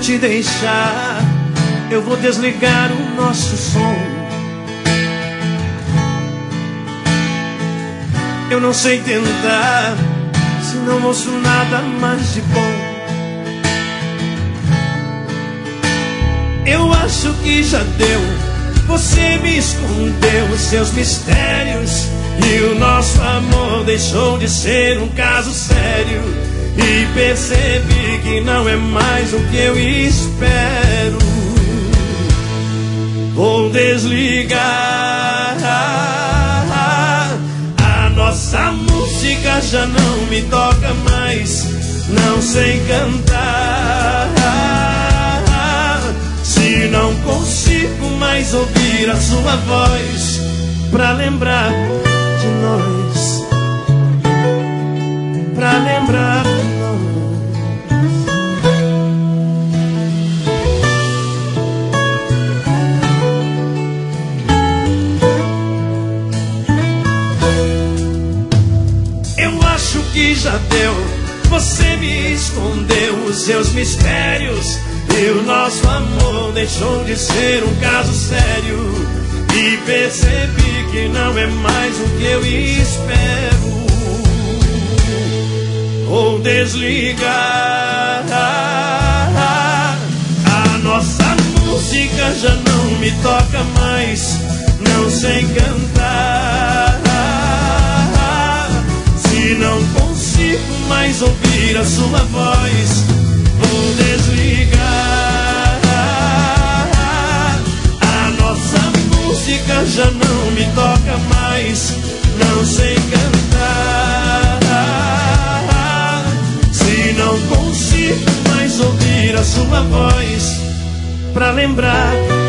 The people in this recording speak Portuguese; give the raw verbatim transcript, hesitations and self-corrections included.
te deixar, eu vou desligar o nosso som. Eu não sei tentar, se não ouço nada mais de bom. Eu acho que já deu, você me escondeu os seus mistérios, e o nosso amor deixou de ser um caso sério. E percebi que não é mais o que eu espero. Vou desligar, a nossa música já não me toca mais. Não sei cantar, se não consigo mais ouvir a sua voz pra lembrar de nós, pra lembrar de nós. Eu acho que já deu, você me escondeu os seus mistérios, e o nosso amor deixou de ser um caso sério. E percebi que não é mais o que eu espero. Vou desligar, a nossa música já não me toca mais. Não sei cantar, se não consigo mais ouvir a sua voz. Vou desligar, a nossa música já não me toca mais. Não sei cantar, se não consigo mais ouvir a sua voz pra lembrar